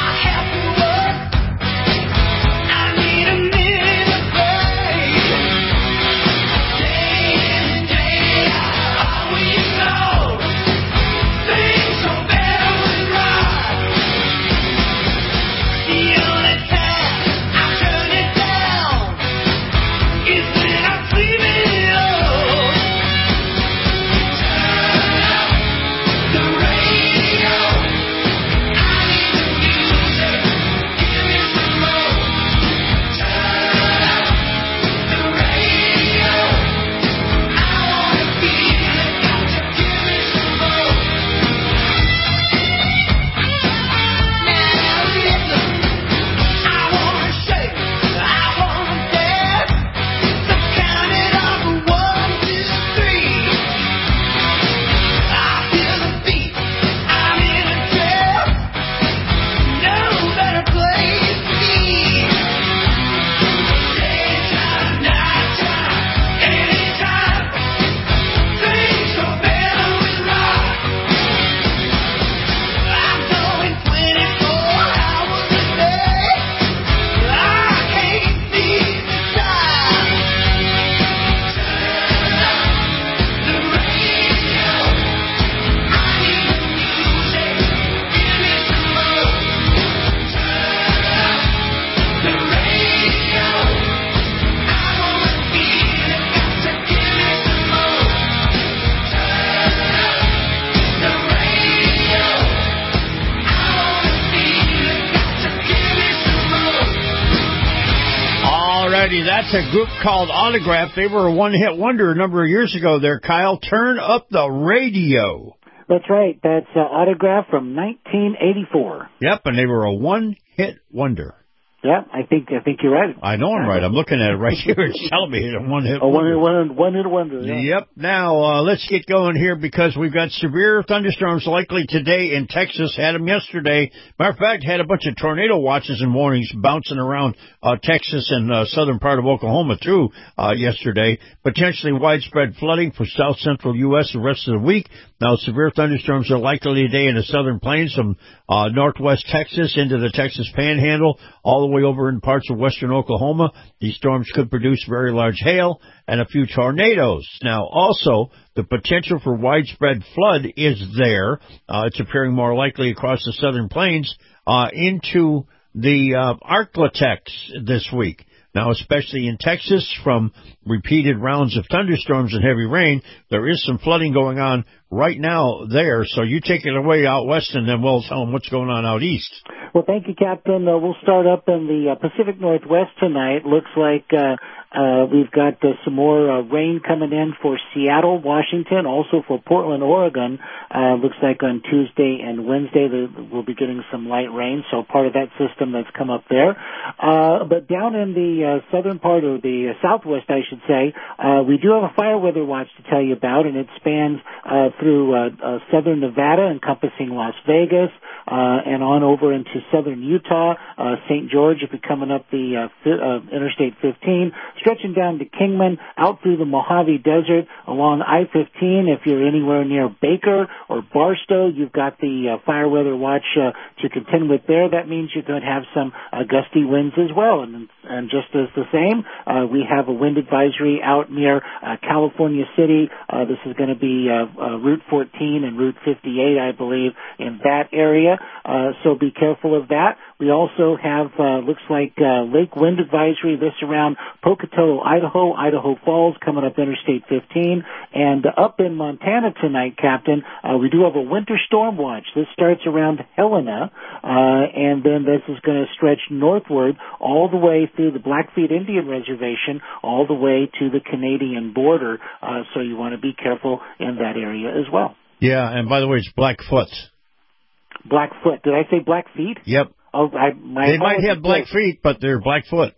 That's a group called Autograph. They were a one-hit wonder a number of years ago there, Kyle. Turn up the radio. That's right. That's uh, Autograph from nineteen eighty-four. Yep, and they were a one-hit wonder. Yeah, I think I think you're right. I know I'm right. I'm looking at it right here. It's telling me it's a one-hit A wonder. one, one, one hit wonder. Yeah. Yep. Now, uh, let's get going here because we've got severe thunderstorms likely today in Texas. Had them yesterday. Matter of fact, had a bunch of tornado watches and warnings bouncing around uh, Texas and uh, southern part of Oklahoma, too, uh, yesterday. Potentially widespread flooding for south central U S the rest of the week. Now, severe thunderstorms are likely today in the southern plains from uh, northwest Texas into the Texas Panhandle, all the way over in parts of western Oklahoma. These storms could produce very large hail and a few tornadoes. Now, also, the potential for widespread flood is there. Uh, it's appearing more likely across the southern plains uh, into the uh, Arklatex this week. Now, especially in Texas, from repeated rounds of thunderstorms and heavy rain, there is some flooding going on right now there. So you take it away out west, and then we'll tell them what's going on out east. Well, thank you, Captain. Uh, we'll start up in the uh, Pacific Northwest tonight. Looks like uh, uh, we've got uh, some more uh, rain coming in for Seattle, Washington, also for Portland, Oregon. Uh, looks like on Tuesday and Wednesday the, we'll be getting some light rain, so part of that system that's come up there. Uh, but down in the uh, southern part of the uh, southwest, I should say, uh, we do have a fire weather watch to tell you about, and it spans uh, through uh, uh, southern Nevada, encompassing Las Vegas, uh, and on over into southern Utah, uh, Saint George, if you're coming up the uh, fi- uh, Interstate fifteen, stretching down to Kingman, out through the Mojave Desert, along I fifteen. If you're anywhere near Baker or Barstow, you've got the uh, fire weather watch uh, to contend with there. That means you're going to have some uh, gusty winds as well. And, and just as the same, uh, we have a wind advisory out near uh, California City. Uh, this is going to be uh, uh, Route fourteen and Route fifty-eight, I believe, in that area. Uh, so be careful of that. We also have, uh, looks like, uh, lake wind advisory, this around Pocatello, Idaho, Idaho Falls, coming up Interstate fifteen. And uh, up in Montana tonight, Captain, uh, we do have a winter storm watch. This starts around Helena, uh, and then this is going to stretch northward all the way through the Blackfeet Indian Reservation, all the way to the Canadian border. Uh, so you want to be careful in that area as well. Yeah, and by the way, it's Blackfoot. Blackfoot. Did I say Blackfeet? Yep. Oh, I, my they might have black feet, but they're Blackfoot.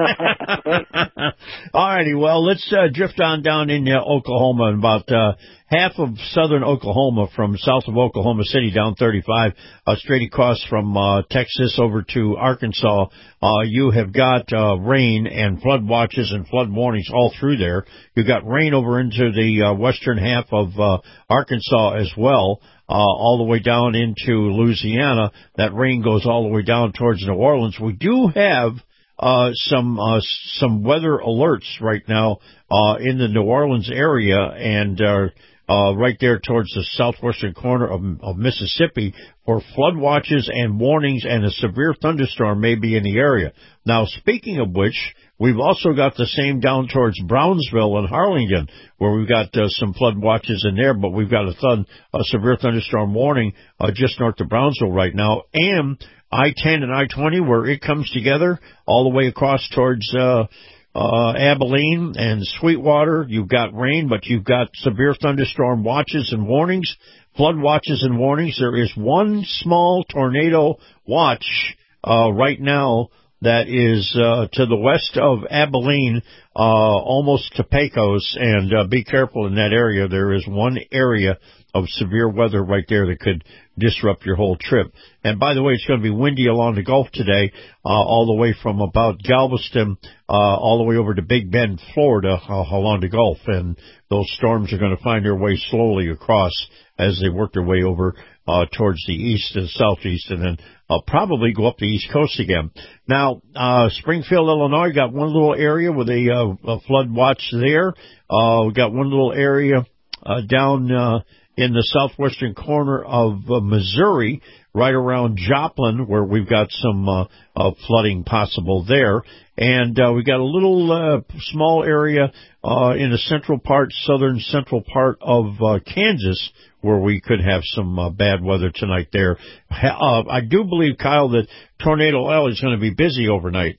All righty, well, let's uh, drift on down in uh, Oklahoma. And about uh, half of southern Oklahoma, from south of Oklahoma City down thirty-five, uh, straight across from uh, Texas over to Arkansas, uh, you have got uh, rain and flood watches and flood warnings all through there. You've got rain over into the uh, western half of uh, Arkansas as well. Uh, all the way down into Louisiana. That rain goes all the way down towards New Orleans. We do have uh, some uh, some weather alerts right now uh, in the New Orleans area and uh, uh, right there towards the southwestern corner of, of Mississippi for flood watches and warnings, and a severe thunderstorm may be in the area. Now, speaking of which, we've also got the same down towards Brownsville and Harlingen, where we've got uh, some flood watches in there, but we've got a, thun- a severe thunderstorm warning uh, just north of Brownsville right now. And I ten and I twenty, where it comes together all the way across towards uh, uh, Abilene and Sweetwater. You've got rain, but you've got severe thunderstorm watches and warnings, flood watches and warnings. There is one small tornado watch uh, right now that is uh, to the west of Abilene, uh, almost to Pecos, and uh, be careful in that area. There is one area of severe weather right there that could disrupt your whole trip. And by the way, it's going to be windy along the Gulf today, uh, all the way from about Galveston, uh, all the way over to Big Bend, Florida, uh, along the Gulf. And those storms are going to find their way slowly across as they work their way over uh, towards the east and southeast, and then uh, probably go up the East Coast again. Now, uh, Springfield, Illinois, got one little area with a, uh, a flood watch there. Uh, we got one little area uh, down uh, in the southwestern corner of uh, Missouri, right around Joplin, where we've got some uh, uh, flooding possible there. And uh, we got a little uh, small area uh, in the central part, southern central part of uh, Kansas, where we could have some uh, bad weather tonight there. Uh, I do believe, Kyle, that Tornado Alley is going to be busy overnight.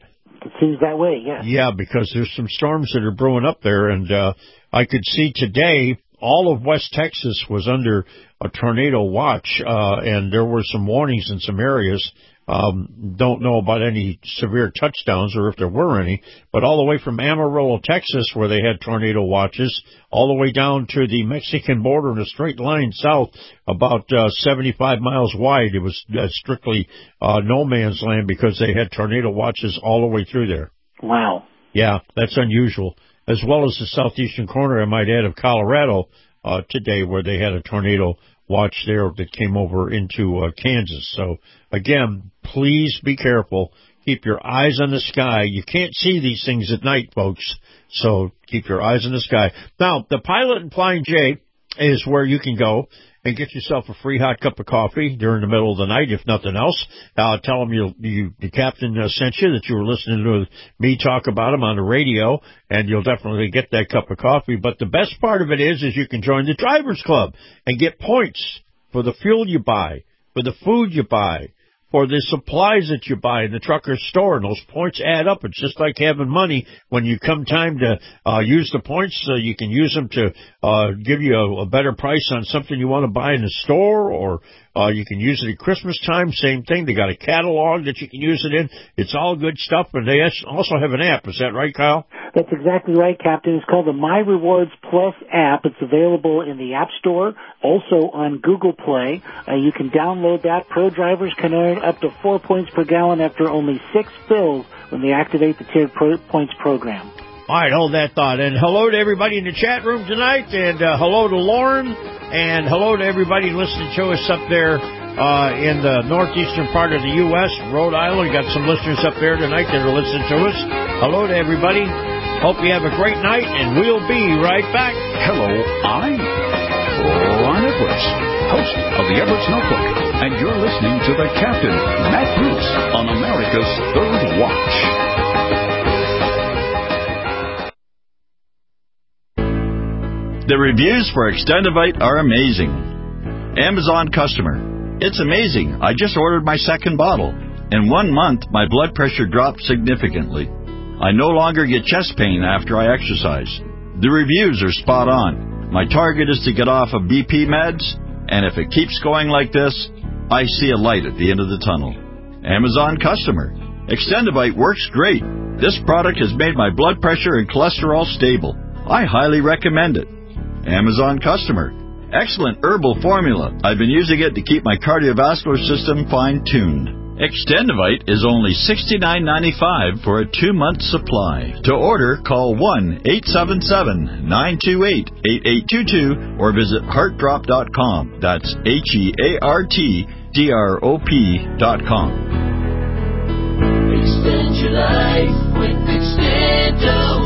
It seems that way, yes. Yeah, because there's some storms that are brewing up there, and uh, I could see today all of West Texas was under a tornado watch, uh, and there were some warnings in some areas. Um, don't know about any severe touchdowns or if there were any, but all the way from Amarillo, Texas, where they had tornado watches, all the way down to the Mexican border in a straight line south, about uh, seventy-five miles wide. It was uh, strictly uh, no man's land because they had tornado watches all the way through there. Wow. Yeah, that's unusual. As well as the southeastern corner, I might add, of Colorado uh, today, where they had a tornado watch there that came over into uh, Kansas. So, again, please be careful. Keep your eyes on the sky. You can't see these things at night, folks, so keep your eyes on the sky. Now, the Pilot and Flying J is where you can go and get yourself a free hot cup of coffee during the middle of the night, if nothing else. Uh, tell them you, you, the captain uh, sent you, that you were listening to me talk about him on the radio, and you'll definitely get that cup of coffee. But the best part of it is, is you can join the Drivers Club and get points for the fuel you buy, for the food you buy, for the supplies that you buy in the trucker store, and those points add up. It's just like having money. When you come time to uh, use the points, uh, you can use them to uh, give you a, a better price on something you want to buy in the store, or uh, you can use it at Christmas time, same thing. They got a catalog that you can use it in. It's all good stuff, and they also have an app. Is that right, Kyle? That's exactly right, Captain. It's called the My Rewards Plus app. It's available in the App Store, also on Google Play. Uh, you can download that. Pro drivers can earn up to four points per gallon after only six fills when they activate the tiered pro- points program. All right, hold that thought. And hello to everybody in the chat room tonight, and uh, hello to Lauren, and hello to everybody listening to us up there uh, in the northeastern part of the U S, Rhode Island. We got some listeners up there tonight that are listening to us. Hello to everybody. Hope you have a great night, and we'll be right back. Hello, I'm Ron Edwards, host of the Edwards Notebook, and you're listening to the Captain, Matt Bruce, on America's Third Watch. The reviews for Extendivite are amazing. Amazon customer. It's amazing. I just ordered my second bottle. In one month, my blood pressure dropped significantly. I no longer get chest pain after I exercise. The reviews are spot on. My target is to get off of B P meds, and if it keeps going like this, I see a light at the end of the tunnel. Amazon customer. Extendivite works great. This product has made my blood pressure and cholesterol stable. I highly recommend it. Amazon customer. Excellent herbal formula. I've been using it to keep my cardiovascular system fine-tuned. Extendivite is only sixty-nine ninety-five for a two-month supply. To order, call one eight seven seven, nine two eight, eight eight two two or visit heart drop dot com. That's H E A R T D R O P dot com. Extend your life with Extendivite.